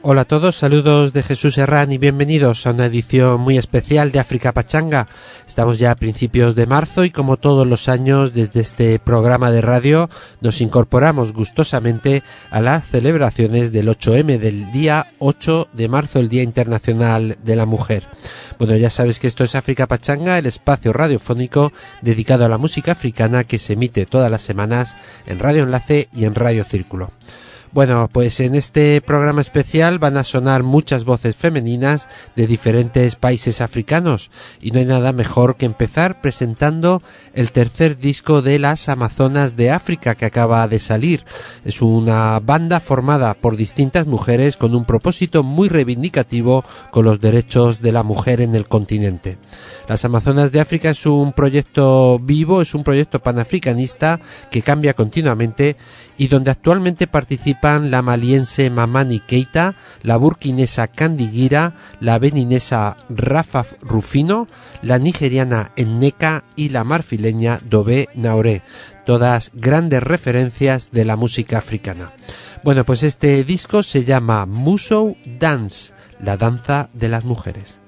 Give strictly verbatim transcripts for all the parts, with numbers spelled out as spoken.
Hola a todos, saludos de Jesús Herrán y bienvenidos a una edición muy especial de África Pachanga. Estamos ya a principios de marzo y como todos los años desde este programa de radio nos incorporamos gustosamente a las celebraciones del ocho eme, del día ocho de marzo, el Día Internacional de la Mujer. Bueno, ya sabes que esto es África Pachanga, el espacio radiofónico dedicado a la música africana que se emite todas las semanas en Radio Enlace y en Radio Círculo. Bueno, pues en este programa especial van a sonar muchas voces femeninas de diferentes países africanos y no hay nada mejor que empezar presentando el tercer disco de las Amazonas de África que acaba de salir. Es una banda formada por distintas mujeres con un propósito muy reivindicativo con los derechos de la mujer en el continente. Las Amazonas de África es un proyecto vivo, es un proyecto panafricanista que cambia continuamente y donde actualmente participan la maliense Mamani Keita, la burkinesa Candy Gira, la beninesa Rafa Rufino, la nigeriana Nneka y la marfileña Dobe Naoré, todas grandes referencias de la música africana. Bueno, pues este disco se llama Musou Dance, la danza de las mujeres.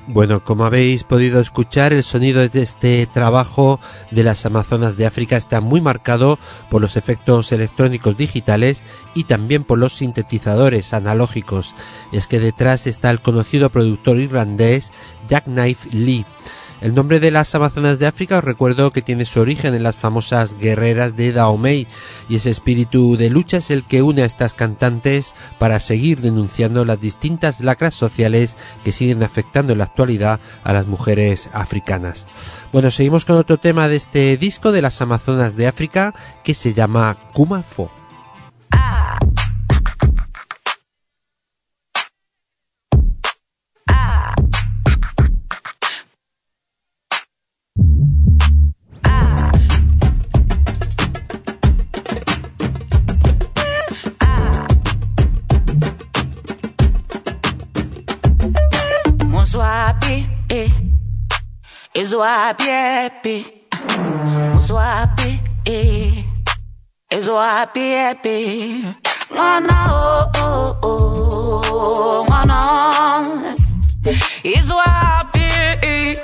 Bueno, como habéis podido escuchar, el sonido de este trabajo de las Amazonas de África está muy marcado por los efectos electrónicos digitales y también por los sintetizadores analógicos. Es que detrás está el conocido productor irlandés Jackknife Lee. El nombre de las Amazonas de África os recuerdo que tiene su origen en las famosas guerreras de Dahomey, y ese espíritu de lucha es el que une a estas cantantes para seguir denunciando las distintas lacras sociales que siguen afectando en la actualidad a las mujeres africanas. Bueno, seguimos con otro tema de este disco de las Amazonas de África que se llama Kumafo. Muswapi, eh, Izwapi, epi, Muswapi, eh, Izwapi, epi, Ngana, oh, oh, oh, Ngana, Izwapi, eh,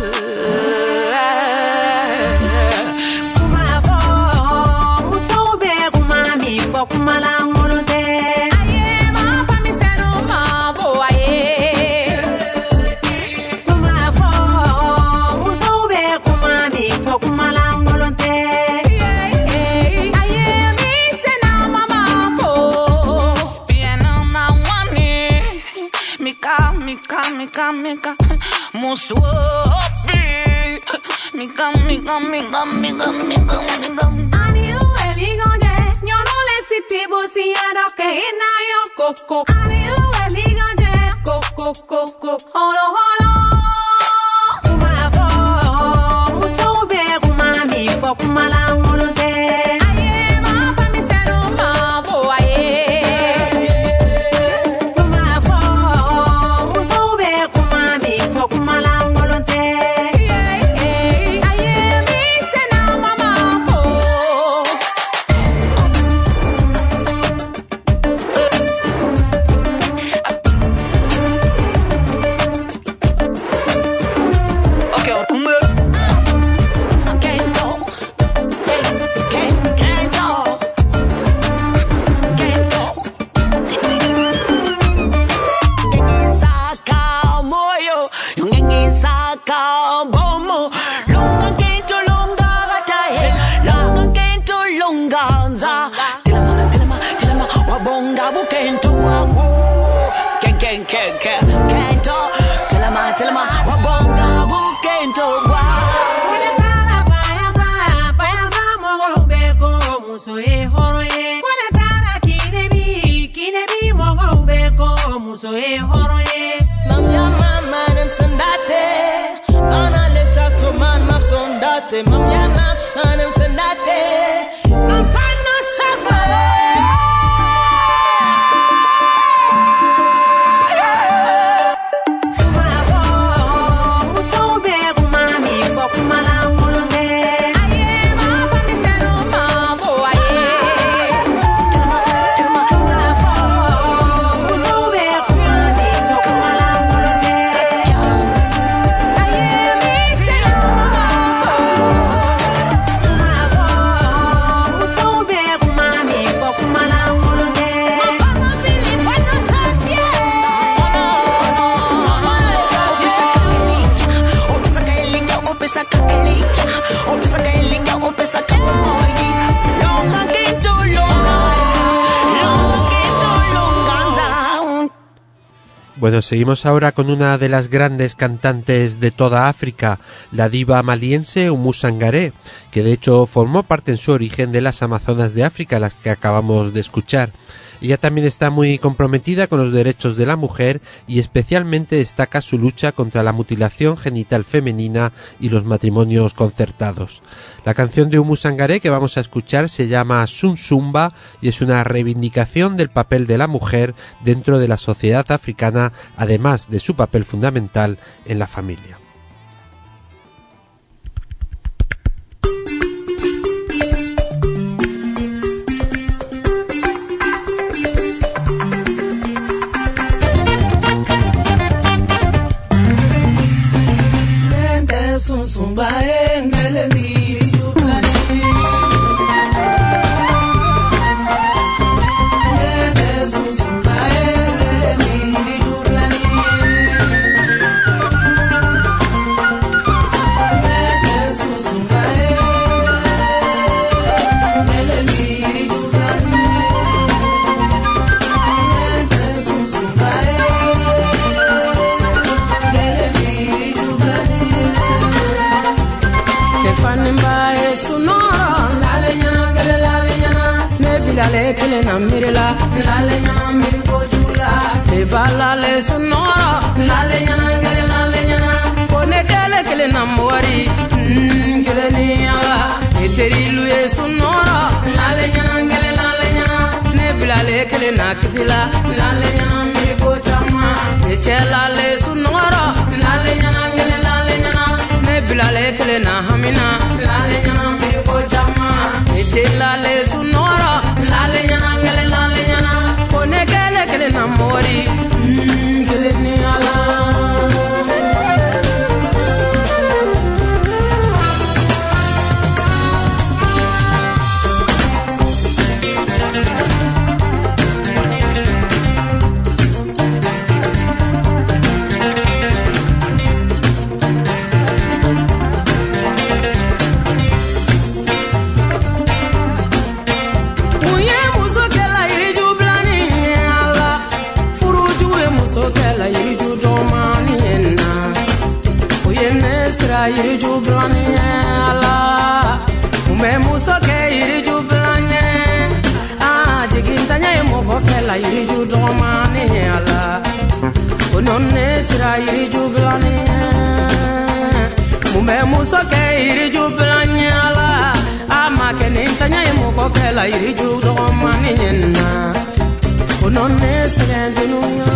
Kumafo, Musobe, Kumami, for Kumalangolote. Mika, mika, muswapi. Mika, mika, mika, mika, mika, mika. Ani uwe migonje, nyono le siti bosi yaro ke ina yo koko. Ani uwe migonje, koko, koko, holo, holo. Kumafo, musobe kumami fo kumalangolote. Aye, ma pa mi sero ma bo aye. Mamiana, anem sendate, ampano sabe. Kumafo, musobe kumami fo kumalangolote. Aye, ma pa mi sero ma bo aye. Chama, chama, kumafo, musobe kumami fo kumalangolote. Aye, mi sero ma bo. Bueno, seguimos ahora con una de las grandes cantantes de toda África, la diva maliense Oumou Sangaré, que de hecho formó parte en su origen de las Amazonas de África, las que acabamos de escuchar. Ella también está muy comprometida con los derechos de la mujer y especialmente destaca su lucha contra la mutilación genital femenina y los matrimonios concertados. La canción de Oumou Sangaré que vamos a escuchar se llama Sun Sumba y es una reivindicación del papel de la mujer dentro de la sociedad africana, además de su papel fundamental en la familia. bilale kele na mirela lale nyana miri ko jula le balale sonora lale nyana kele lale nyana kone kele kele na mori kele ni ala eteri luye sonora lale nyana kele lale nyana ne bilale kele na kisila lale nyana miri ko chama e chela le sonora lale nyana kele lale nyana ne bilale kele na hamina lale nyana miri ko chama e chela le sonora lale nyana kele lale nyana kone kele kele na mori kele ni ala yiri jublani ala ume muso ke yiri jublani ah jigintanya e moko ke la yiri judomani ala ononne sira yiri jublani ume muso ke yiri jublani ala ama ke nintanya e moko ke la yiri judomani na ononne sira jununya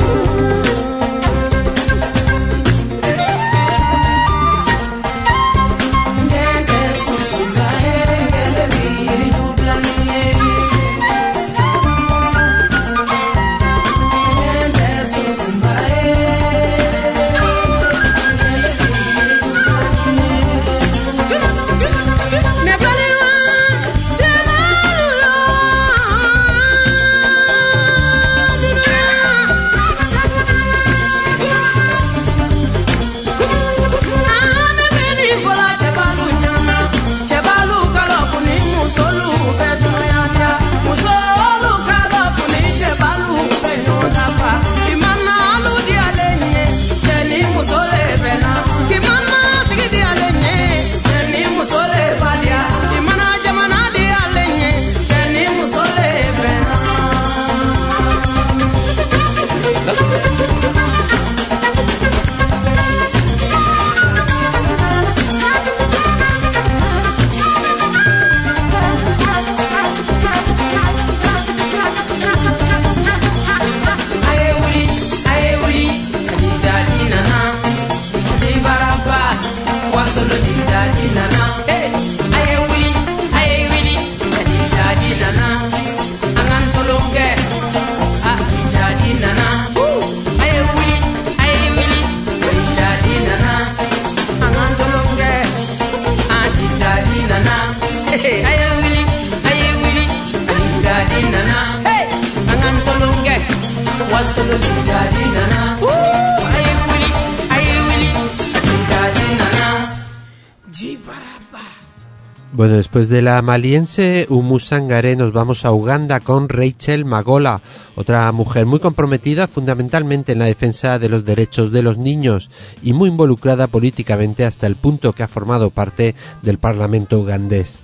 Bueno, después de la maliense Umu Sangare nos vamos a Uganda con Rachel Magola, otra mujer muy comprometida fundamentalmente en la defensa de los derechos de los niños y muy involucrada políticamente hasta el punto que ha formado parte del Parlamento ugandés.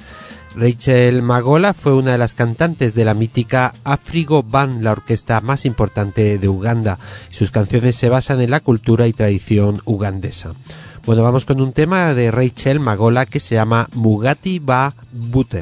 Rachel Magola fue una de las cantantes de la mítica Afrigo Band, la orquesta más importante de Uganda, y sus canciones se basan en la cultura y tradición ugandesa. Bueno, vamos con un tema de Rachel Magola que se llama Mugati Ba Butter.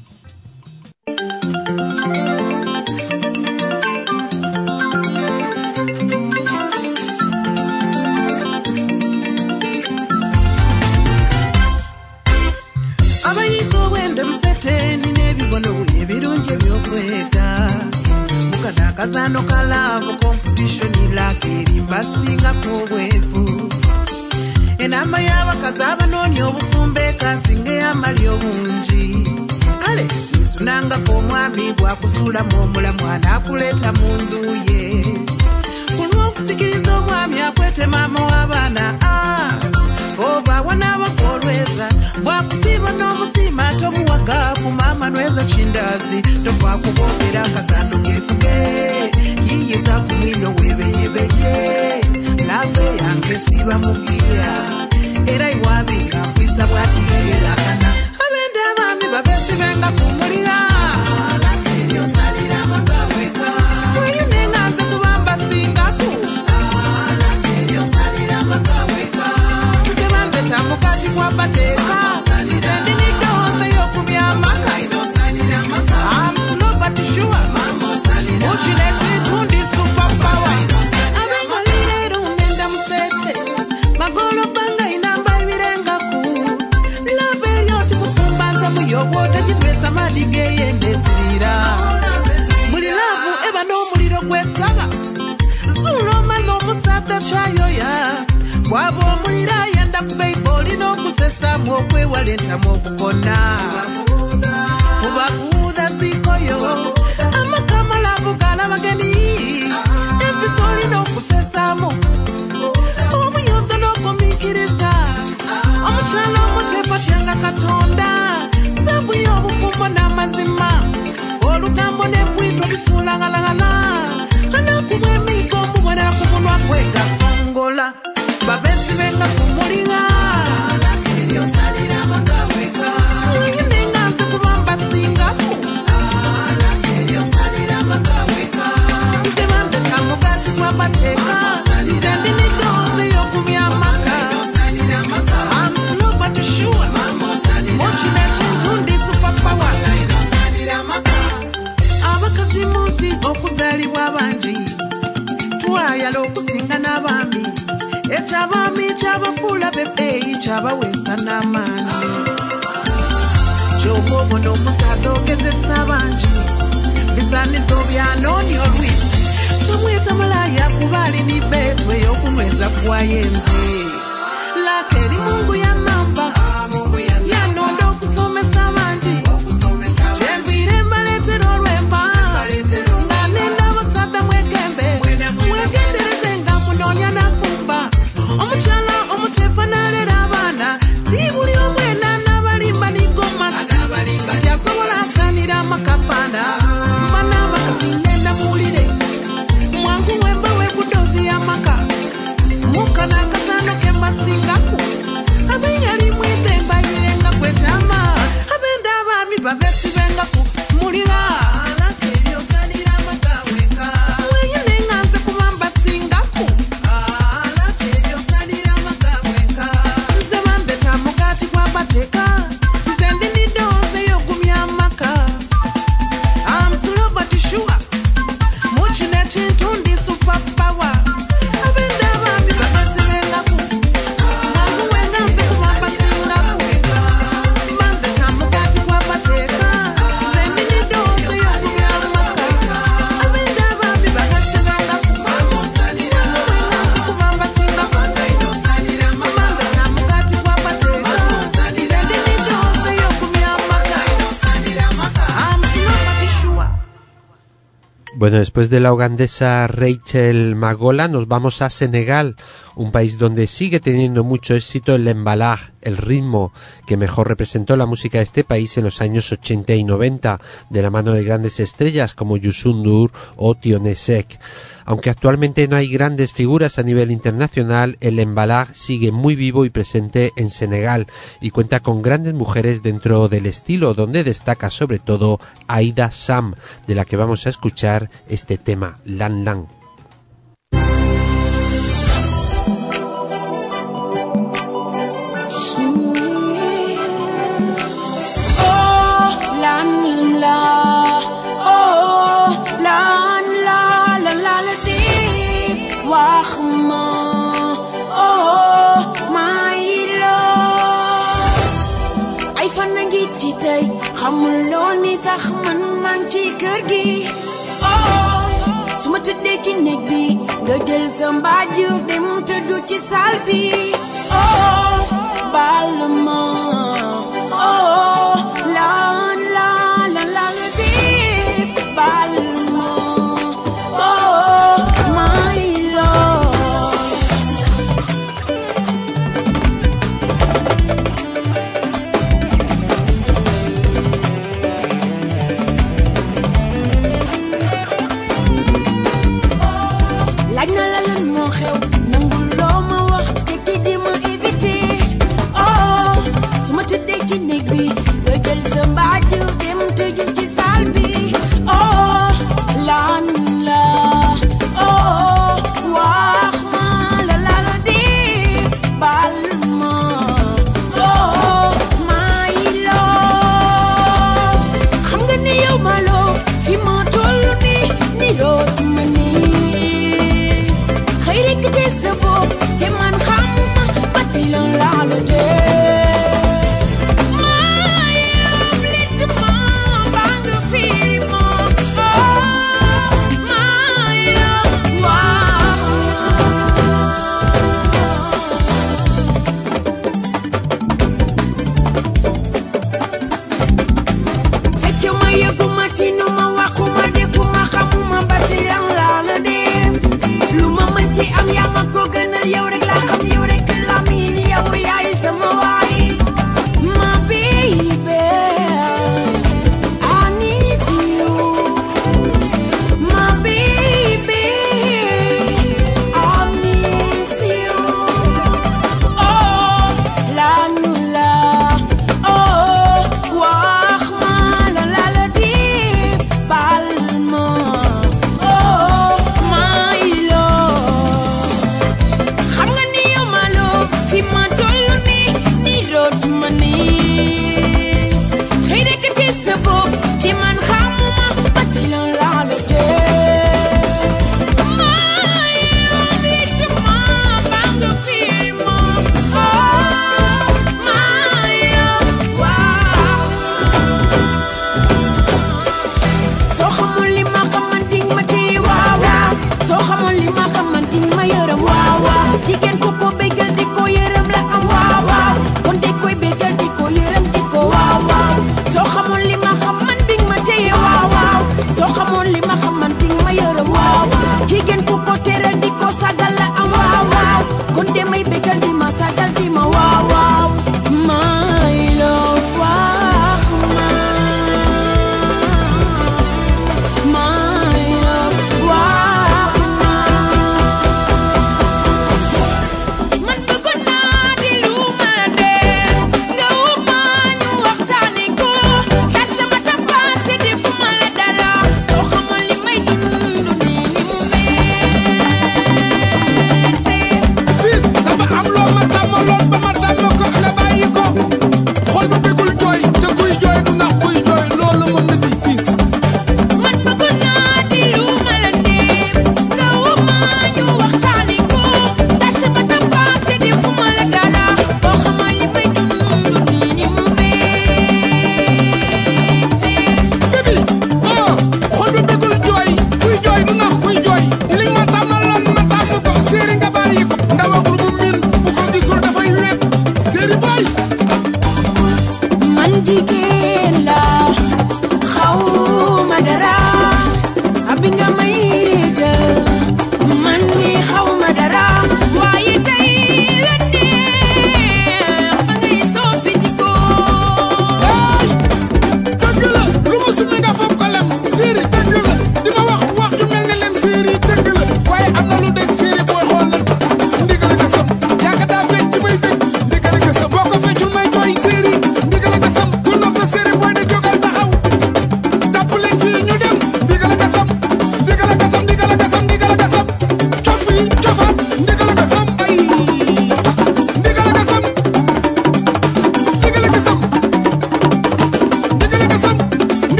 Abayiko wende mseteni nebibono ebirungi ebyokwega mukada kazano kalavo competition lake rimbasinga kubwevu enamba y'abakazi abanoonya obufumbe kasinge amali obungi kale isunangako omwami bwakusulamu omulamu anaakuleeta mu ndu ye kulw'okusikiriza omwami akwete maama w'abaana oba wanaabakolweza bwakusiiba n'omusiima tomuwaga ku maama nweza kindazi tofa kuboogera akasando gefuge yiyeza ku mwino webeyebeye lave yange siba mugiya era iwabinga kwisa bwatiyelakana abende abaami babesibenga kumulira samu okwewala entamu okukona fubakuudha sikoyo amakamalavu galabageni empisa olina okusesamu omuyonga n'okumikiriza omukyala omuteefa tyanga katonda sabu y'obufumbo n'amazima olugambo n'ebwitwa bisuulangalagala anakubwa emigo omubonera ku munwa gwe gasongola babesi benga kumulinga uyinenganze kubamba singaku nze bambe tamugati gwamateeka nze ndi midoozi y'okumya amaka I'm slow but sure mukina ekintu ndi superpower abakazi mu nsi okuzaalibwa abangi twayala okusinga n'abaami ekyabaami kyabafuula bebbeeyi kyabaweesa n'amaani kyova obona omusaada ogezesa abangi bisaanizo byanooni olwisi tomweta malaaya kuba alini beetu ey'okunyweza kwayenze laka eri mungu ya namba yanonda okusomesa abangi kyenviire mbaleetera olw'emba nga nenda abasaada mwegembe mwegendereze nga munoonya nafumba omukyala omuteefa n'aleera abaana ti buli omwena n'abalimba nigomasi tyasobola asaanira amakapanda mba n'abakazi ngenda muwulire mwangu wemba webudoozi y'amaka muka n'akasaano ke mbasingaku abeyali mwite mbayirenga kwekyama abenda abaami babesibengaku mulira Bueno, después de la ugandesa Rachel Magola nos vamos a Senegal, un país donde sigue teniendo mucho éxito el embalaje, el ritmo que mejor representó la música de este país en los años ochenta y noventa, de la mano de grandes estrellas como Youssou N'Dour o Tionné Seck. Aunque actualmente no hay grandes figuras a nivel internacional, el embalaje sigue muy vivo y presente en Senegal y cuenta con grandes mujeres dentro del estilo, donde destaca sobre todo Aïda Sam, de la que vamos a escuchar este tema, Lan Lan. xamuloo ni sax man man ci kër gi oh suma tëddee ci néeg bi nga jël sa mbaaju dem tëddu ci saal bi oh baal ma oh lan la la la la di baal ma oh my love laaj na la lan moo xew nangul loo ma wax te ki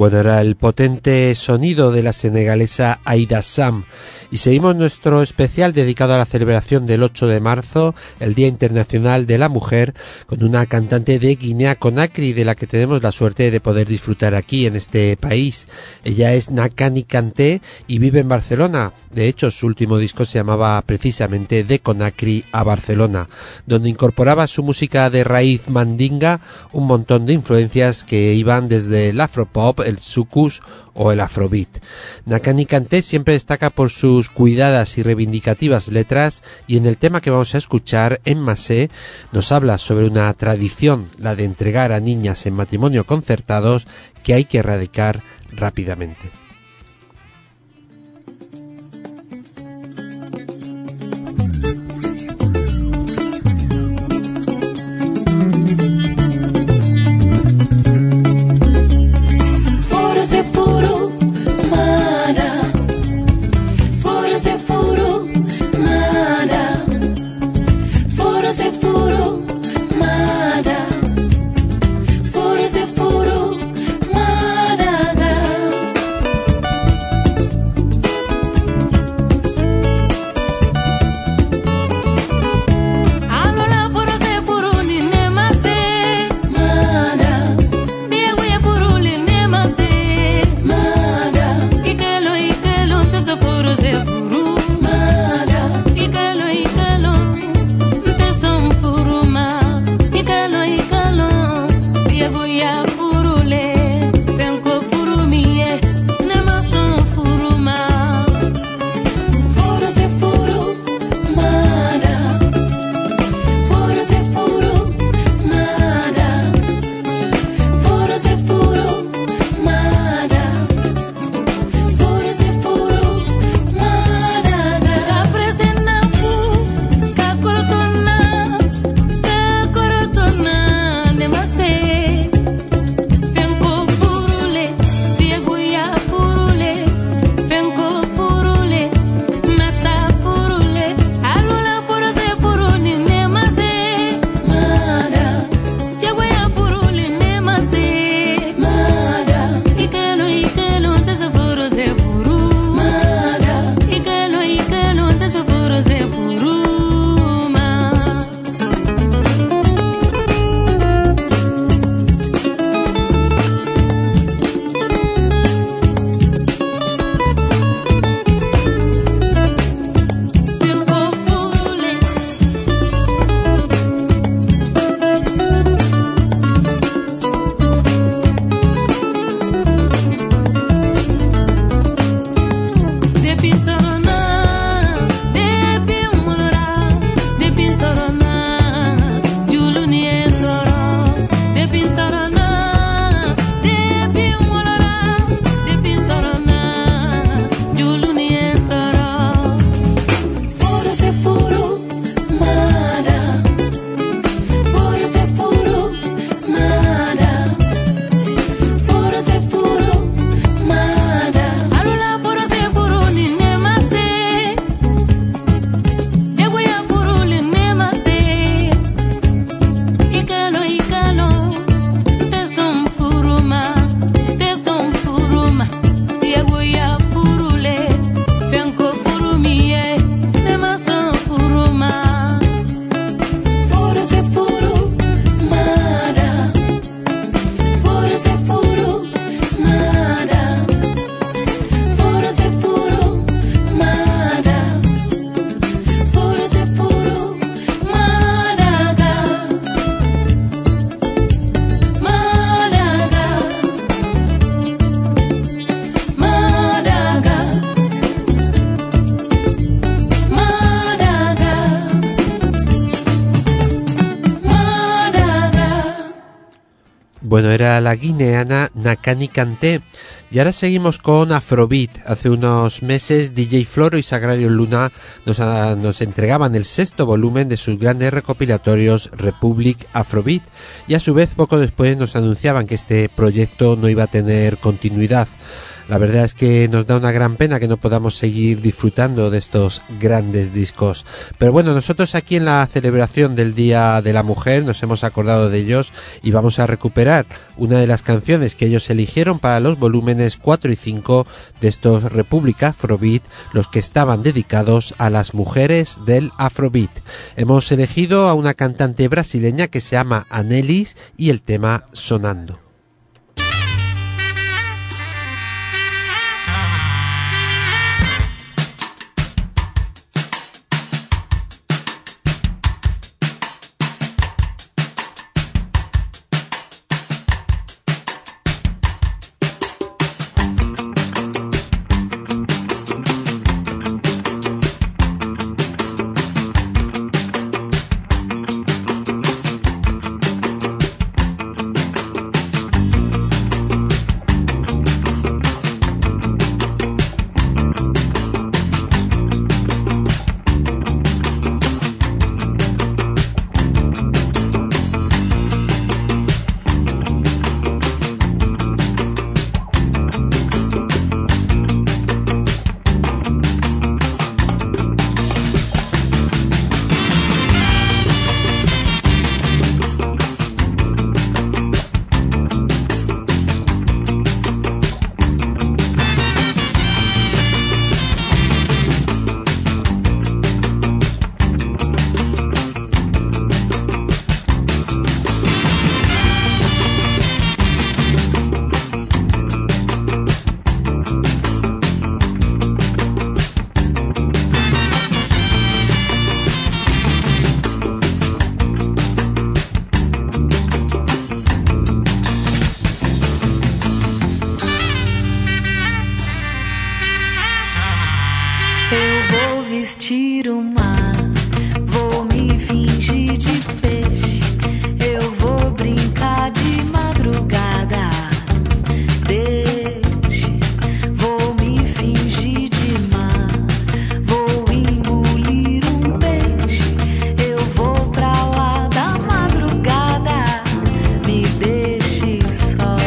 Bueno, era el potente sonido de la senegalesa Aïda Sam. Y seguimos nuestro especial dedicado a la celebración del ocho de marzo, el Día Internacional de la Mujer, con una cantante de Guinea-Conakry de la que tenemos la suerte de poder disfrutar aquí en este país. Ella es Nakani Kanté y vive en Barcelona. De hecho, su último disco se llamaba precisamente De Conakry a Barcelona, donde incorporaba a su música de raíz mandinga un montón de influencias que iban desde el afropop, el soukous o el afrobeat. Nakani Kanté siempre destaca por sus cuidadas y reivindicativas letras, y en el tema que vamos a escuchar, En Massé, nos habla sobre una tradición, la de entregar a niñas en matrimonio concertados, que hay que erradicar rápidamente. Bueno, era la guineana Nakani Kanté. Y ahora seguimos con Afrobeat. Hace unos meses D J Floro y Sagrario Luna nos, a, nos entregaban el sexto volumen de sus grandes recopilatorios Republic Afrobeat, y a su vez poco después nos anunciaban que este proyecto no iba a tener continuidad. La verdad es que nos da una gran pena que no podamos seguir disfrutando de estos grandes discos. Pero bueno, nosotros aquí en la celebración del Día de la Mujer nos hemos acordado de ellos y vamos a recuperar una de las canciones que ellos eligieron para los volúmenes cuatro y cinco de estos República Afrobeat, los que estaban dedicados a las mujeres del Afrobeat. Hemos elegido a una cantante brasileña que se llama Anelis y el tema Sonando. vestir o mar, vou me fingir de peixe, eu vou brincar de madrugada. Deixe, vou me fingir de mar, vou engolir um peixe, eu vou pra lá da madrugada. Me deixe só.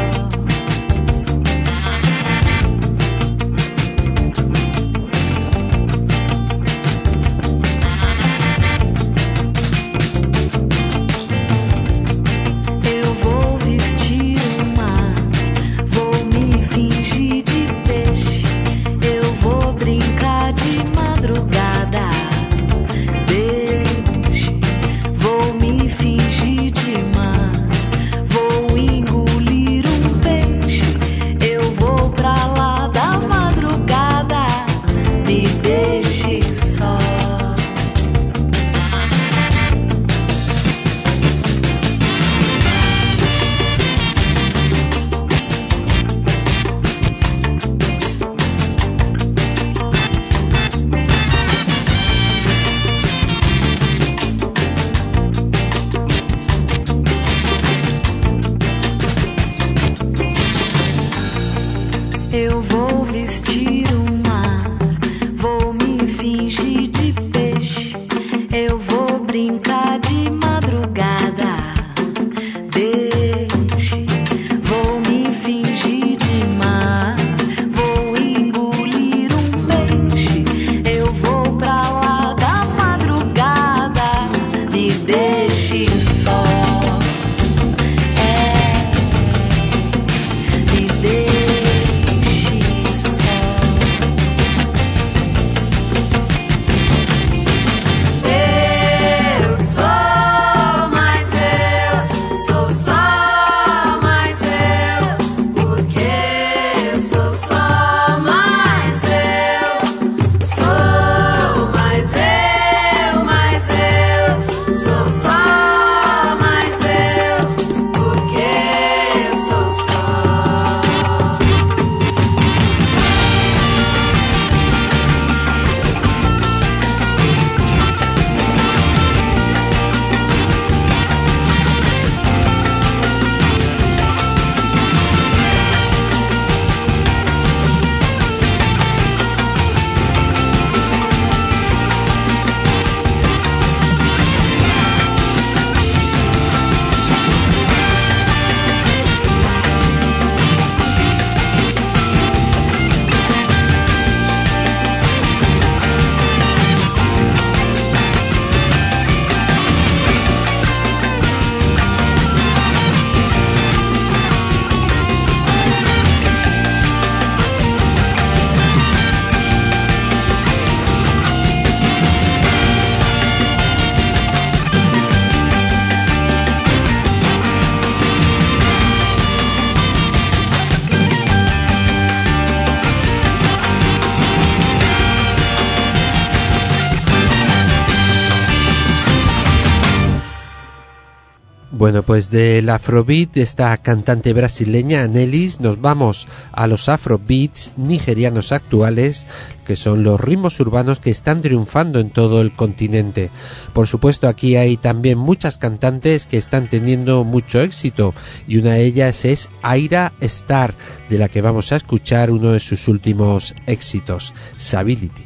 Bueno, pues del afrobeat de esta cantante brasileña Nelis nos vamos a los afrobeats nigerianos actuales, que son los ritmos urbanos que están triunfando en todo el continente. Por supuesto, aquí hay también muchas cantantes que están teniendo mucho éxito, y una de ellas es Ayra Starr, de la que vamos a escuchar uno de sus últimos éxitos, Stability.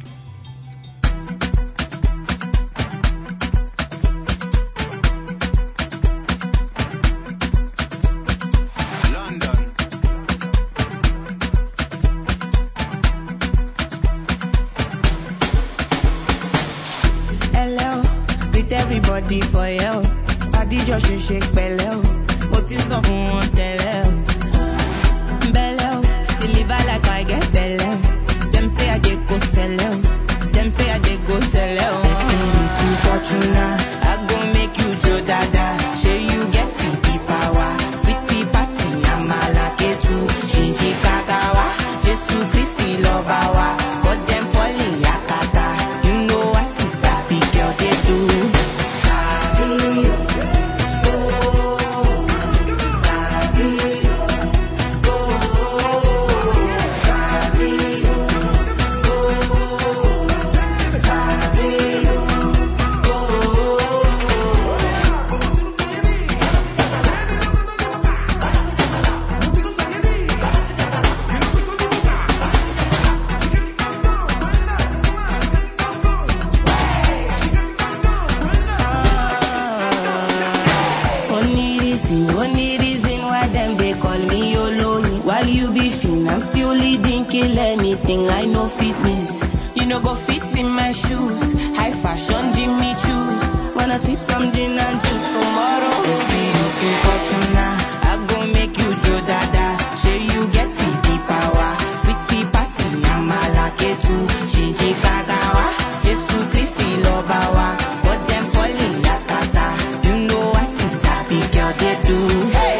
Everybody for you, body just shake shake belly. But it's so fun tell you, belly. Deliver like I get belly. Them say I dey go sell you, them say I dey go sell you. Destiny to fortuna, I go make you Joe Dada. Say you get the power, sweetie passy amala ketu, shinji kakawa, Jesu Christi lobawa. Got them falling yakata, you know I see sabi girl they do. Anything I know fitness, you know go fit in my shoes. High fashion, Jimmy choose. Wanna sip some gin and juice tomorrow? It's be looking fortuna. I go make you Joe Dada. Say you get the power. Sweetie passy, amala ketu. Shinji kagawa. Jesu Christi lobawa. But them falling yakata. You know I see sabi girl they do. Hey.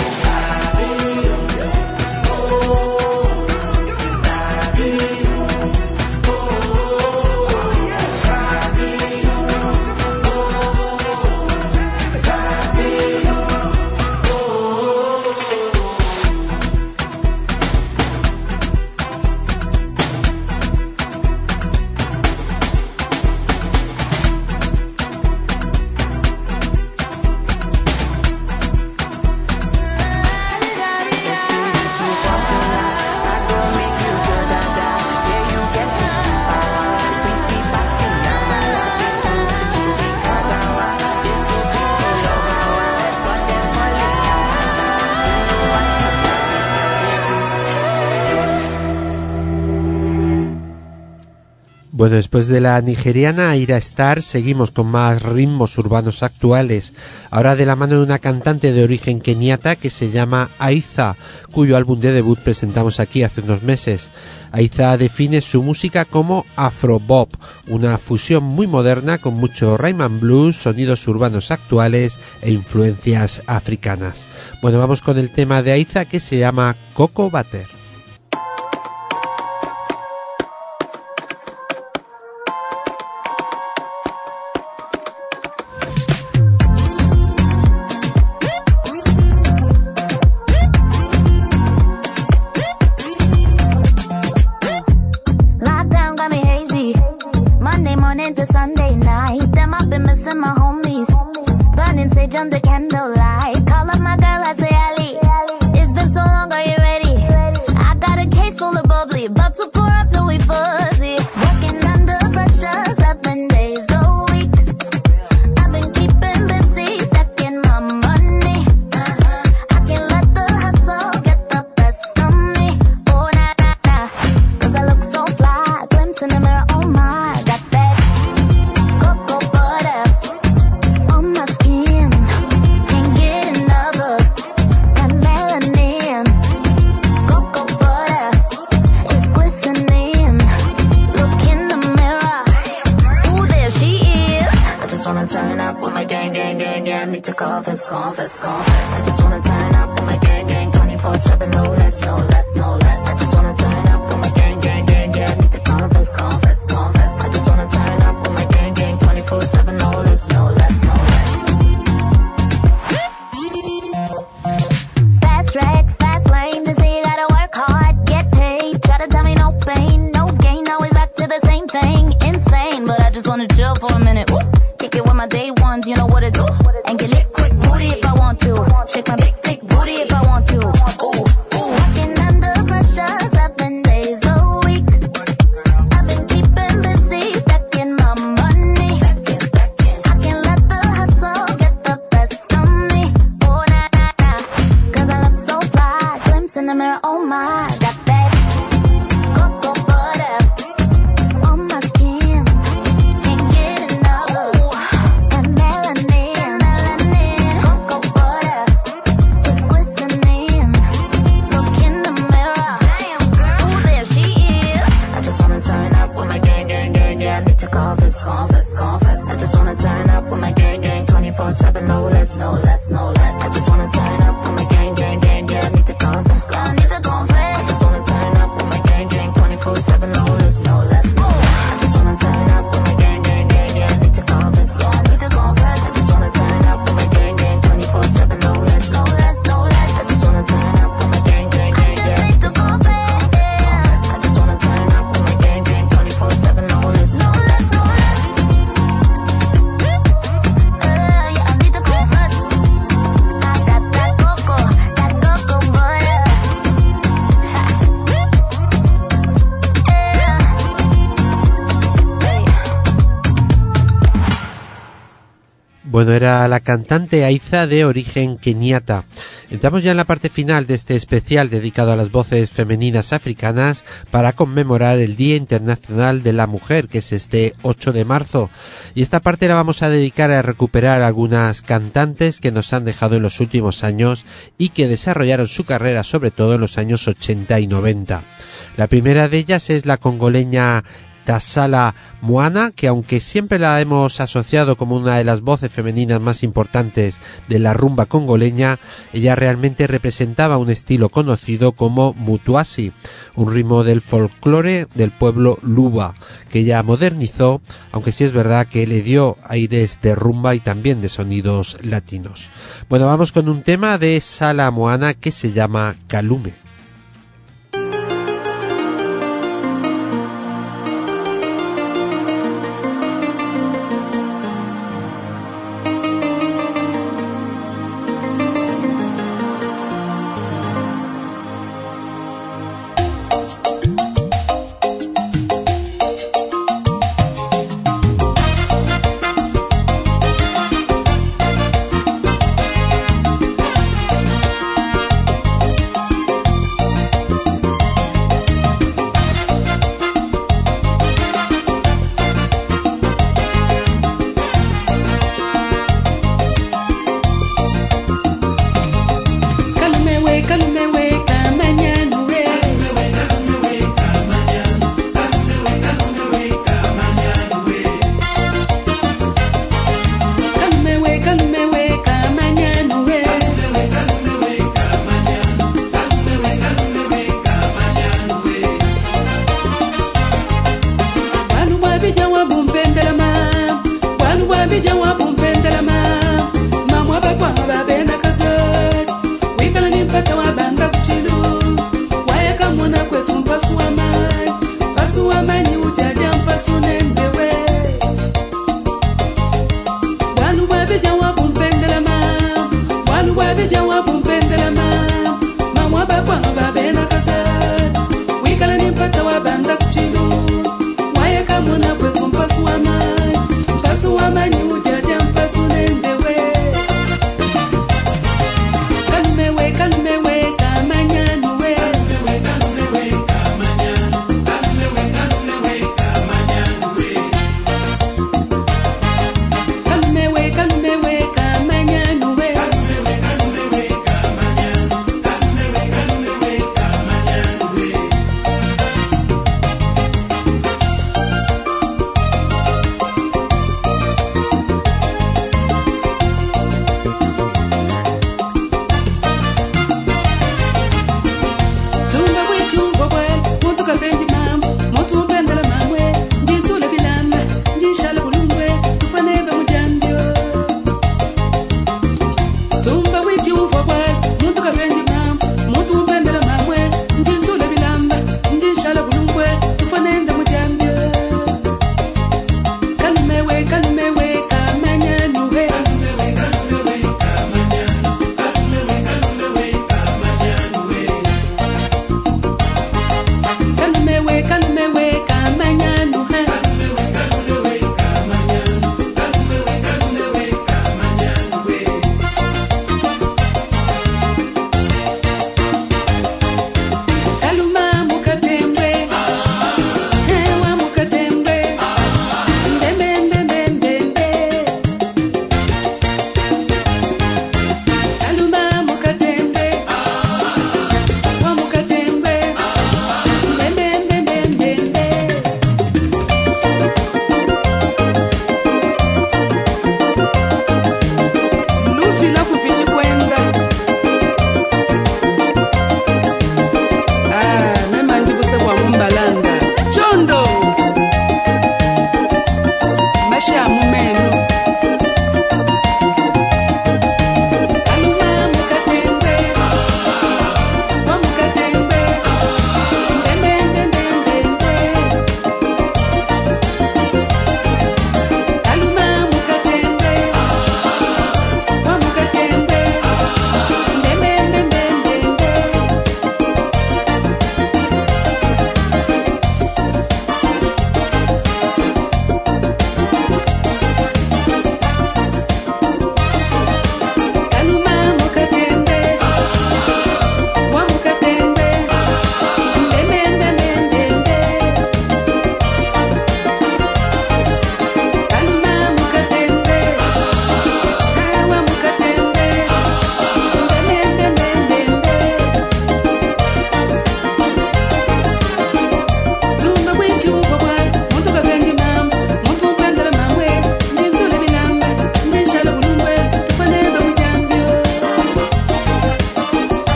Bueno, después de la nigeriana Ayra Starr, seguimos con más ritmos urbanos actuales, ahora de la mano de una cantante de origen keniata que se llama Aitha, cuyo álbum de debut presentamos aquí hace unos meses. Aitha define su música como afrobop, una fusión muy moderna con mucho rhythm and blues, sonidos urbanos actuales e influencias africanas. Bueno, vamos con el tema de Aitha que se llama Cocoa Butter. Under candlelight, call up my girl, I say Ali. It's been so long, are you ready? I got a case full of bubbly, about to pour up till we fuzzy. Working under pressure, seven days a week. I've been keeping busy, stacking my money. I can't let the hustle get the best of me. Oh, nah, nah, nah, cause I look so fly, glimpse in the mirror, oh my. Got that cocoa butter on my skin. Turn up with my gang, gang, gang, gang. Need to confess, confess, confess. I just wanna turn up with my gang, gang. twenty-four seven, no less, no less, no less. I just wanna turn up with my gang, gang, gang, gang. Need to confess, confess, confess. I just wanna turn up with my gang, gang. twenty-four seven, no less, no less, no less. day ones, you know what to do. And get lit quick booty if I want to. Shake my big thick booty if I want to. Ooh, ooh. Working under pressure seven days a week. I've been keeping busy, stacking my money. I can't let the hustle get the best of me. Oh, nah, nah, nah. Cause I look so fly. Glimpse in the mirror, oh my. Got that cocoa butter on my skin. Can't get enough. And melanin, melanin. Cocoa butter is glistening. Look in the mirror. Damn, girl. Ooh, there she is. I just wanna turn up with my gang, gang, gang, yeah. I need to confess, confess, confess. I just wanna turn up with my gang, gang. twenty-four seven, no less, no less, no less. I just wanna turn up with my gang, gang, gang, yeah. I need to confess, I need to confess. I just wanna turn up with my gang, gang. twenty-four seven, no less, no less. I just wanna turn up with my gang, gang, gang, yeah. I need to confess, I need to confess. I just wanna turn up with my gang, gang. twenty-four seven, no less, no less, no less. I just wanna turn up with my gang, gang, gang, yeah. I need to confess, yeah. I just wanna turn up with my gang, gang. twenty-four seven, no less, no less, no less. Uh, yeah, I need to confess. I got that cocoa, that cocoa butter. Yeah. Hey. Bueno, era la cantante Aiza, de origen keniata. Entramos ya en la parte final de este especial dedicado a las voces femeninas africanas para conmemorar el Día Internacional de la Mujer, que es este ocho de marzo. Y esta parte la vamos a dedicar a recuperar algunas cantantes que nos han dejado en los últimos años y que desarrollaron su carrera sobre todo en los años ochenta y noventa. La primera de ellas es la congoleña Tasala Moana, que aunque siempre la hemos asociado como una de las voces femeninas más importantes de la rumba congoleña, ella realmente representaba un estilo conocido como mutuasi, un ritmo del folclore del pueblo Luba, que ella modernizó, aunque sí es verdad que le dio aires de rumba y también de sonidos latinos. Bueno, vamos con un tema de Sala Moana que se llama Kalume. Kalume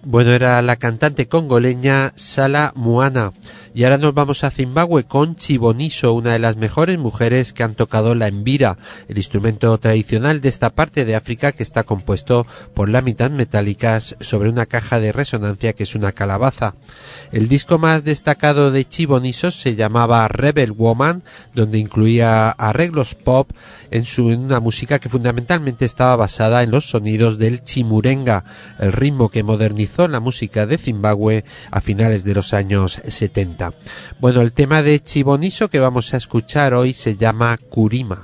Bueno, era la cantante congoleña Sala Muana. Y ahora nos vamos a Zimbabue con Chiboniso, una de las mejores mujeres que han tocado la embira, el instrumento tradicional de esta parte de África que está compuesto por láminas metálicas sobre una caja de resonancia que es una calabaza. El disco más destacado de Chiboniso se llamaba Rebel Woman, donde incluía arreglos pop en, su, en una música que fundamentalmente estaba basada en los sonidos del chimurenga, el ritmo que modernizó la música de Zimbabue a finales de los años setenta. Bueno, el tema de Chiboniso que vamos a escuchar hoy se llama Kurima.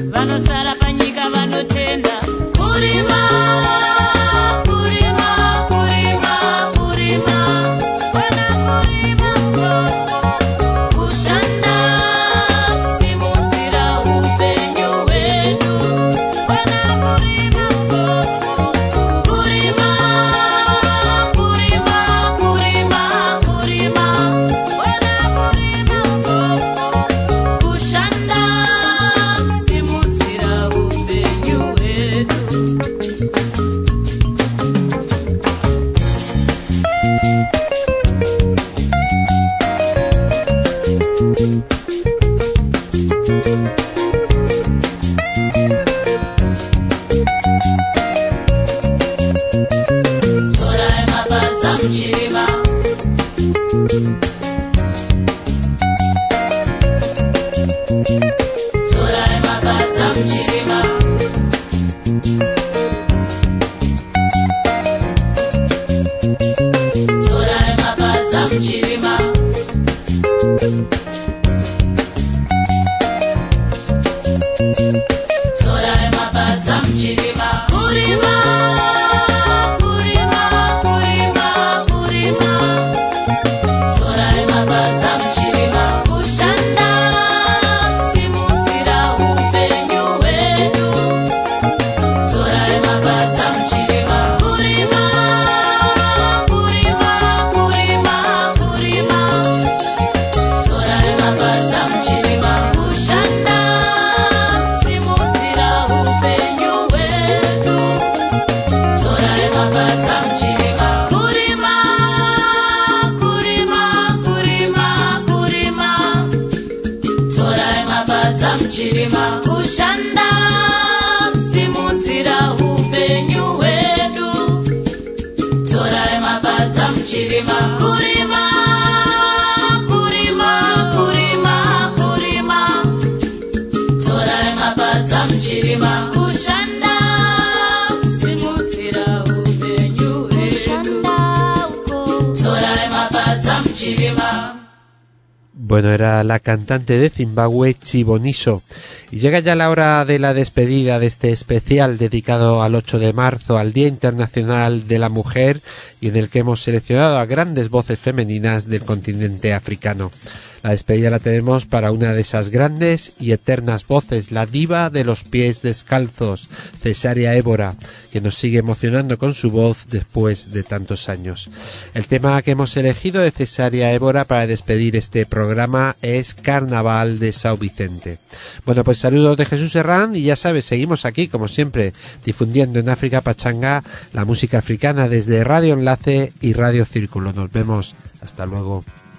Vanosara panyika vanotenda kurima kurima mchirima kurima kurima kurima kurima tora mabata mchirima kushanda simutira ubenyu kushanda uko tora mabata mchirima. Bueno, era la cantante de Zimbabue, Chiboniso. Y llega ya la hora de la despedida de este especial dedicado al ocho de marzo, al Día Internacional de la Mujer, y en el que hemos seleccionado a grandes voces femeninas del continente africano. La despedida la tenemos para una de esas grandes y eternas voces, la diva de los pies descalzos, Cesárea Évora, que nos sigue emocionando con su voz después de tantos años. El tema que hemos elegido de Cesárea Évora para despedir este programa es Carnaval de São Vicente. Bueno, pues saludos de Jesús Herrán y ya sabes, seguimos aquí como siempre difundiendo en África Pachanga la música africana desde Radio Enlace y Radio Círculo. Nos vemos, hasta luego.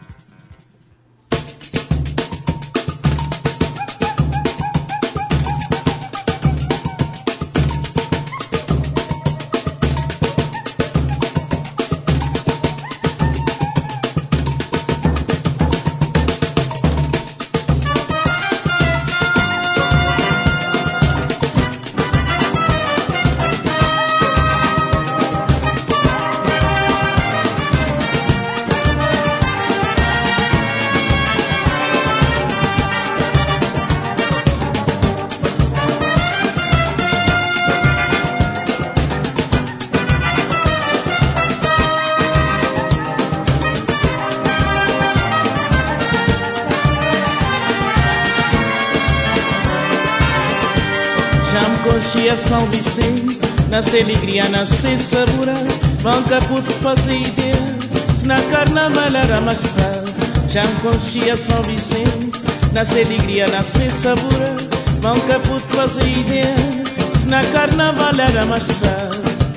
São Vicente, nasce alegria, nasce sabor, banca por fazer ideia, se na carnaval era maxar. Já me conhecia São Vicente, nasce alegria, nasce sabor, banca por fazer ideia, se na carnaval era maxar.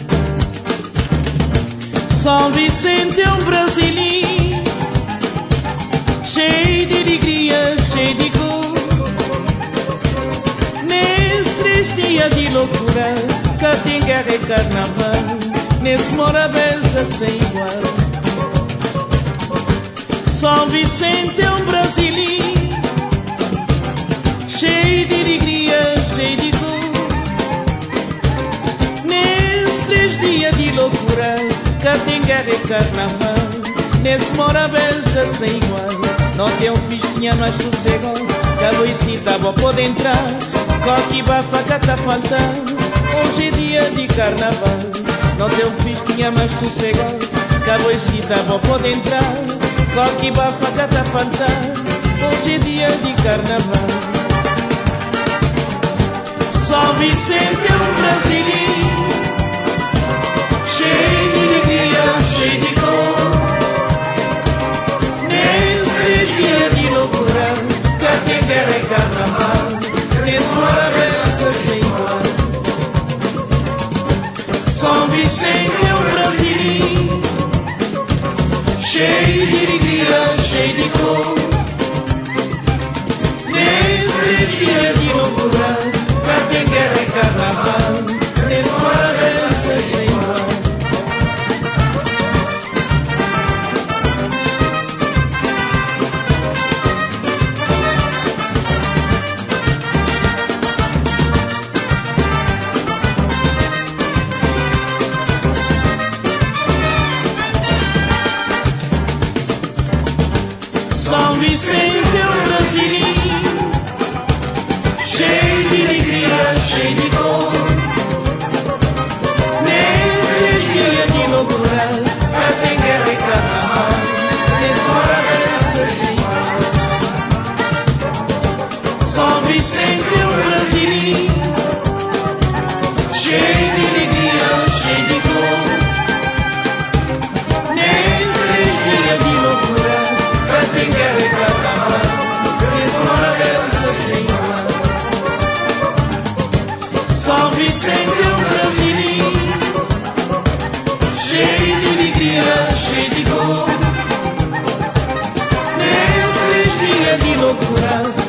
São Vicente é um brasileiro, cheio de alegria, cheio de cor. Nesses dias de loucura, cá tem guerra e carnaval, nesse mora beleza sem igual. São Vicente é um brasileiro, cheio de alegria, cheio de cor. Nesses dias de loucura, cá tem guerra e carnaval, nesse mora beleza sem igual. Não tem um festinha mais sossego, que a Luisita vou poder entrar. Coque bafa cá tá faltando, hoje é dia de carnaval. Não tem um festinha mais sossegado, que a Luisita vou poder entrar. Coque bafa cá tá faltando, hoje é dia de carnaval. São Vicente é um brasileiro, cheio de alegria, cheio de cor. Nesses dias de loucura, cá tem guerra e carnaval, nesse maravilhoso sem igual. São Vicente é um brasileiro, cheio de alegria, cheio de cor. Nesses dias de loucura, cá tem guerra e carnaval, nesse maravilhoso sem igual. São Vicente é um brasileiro, cheio de alegria, cheio de cor. Nesses dias de loucura, cá tem guerra e carnaval, nesse maravilhoso sem igual. São Vicente é um brasileiro, cheio de alegria, cheio de cor. Nesses dias de loucura, tem guerra e carnaval, nesse maravilhoso sem igual. São Vicente é um brasileiro, cheio de alegria, cheio de cor. Nesses dias de loucura,